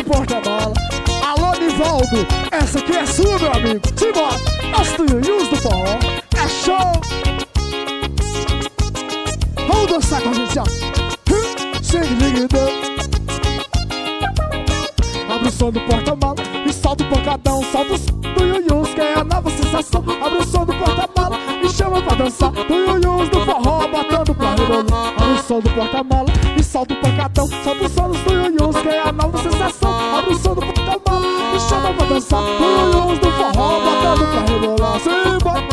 porta-mala. Alô, Nivaldo, essa aqui é sua, meu amigo. Simbora, os tuiuius do forró. É show. Vamos dançar com a gente, ó. Abre o som do porta-mala e solta o pancadão. Solta os tuiuius, que é a nova sensação. Abre o som do porta-mala e chama pra dançar. Tuiuius do forró, botando pra rebolar. Abre o som do porta-mala e solta o pancadão. Solta o som dos tuiuius, que é a nova sensação. Abre o som do porta-mala e chama pra dançar. Tuiuius do forró, botando pra rebolar. Simbora!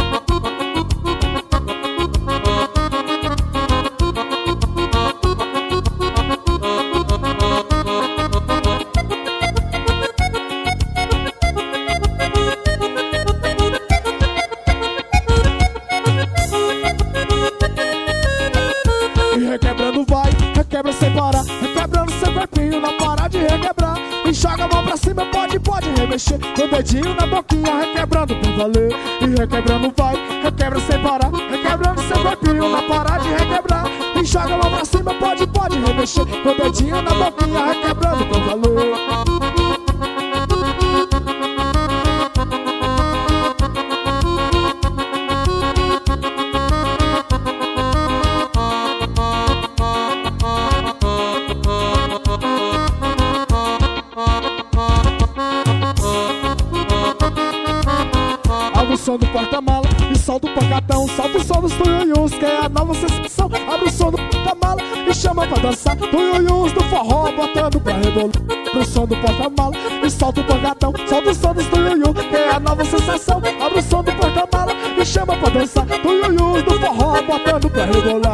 Requebrando vai, requebra sem parar. Requebrando seu corpinho, não para de requebrar. E joga a mão pra cima, pode remexer. Com o dedinho na boquinha, requebrando pra valer. E requebrando vai, requebra sem parar. Requebrando seu corpinho, não para de requebrar. E joga a mão pra cima, pode remexer. Com o dedinho na boquinha, requebrando pra valer. Abre o som do porta-mala e solta o pancadão. Solta o som dos tuiuius, que é a nova sensação. Abre o som do porta-mala e chama pra dançar. Tuiuius do forró, botando pra rebolar. Abre o som do porta-mala e solta o pancadão. Solta o som dos tuiuius, que é a nova sensação. Abre o som do porta-mala e chama pra dançar. Tuiuius do forró, botando pra rebolar.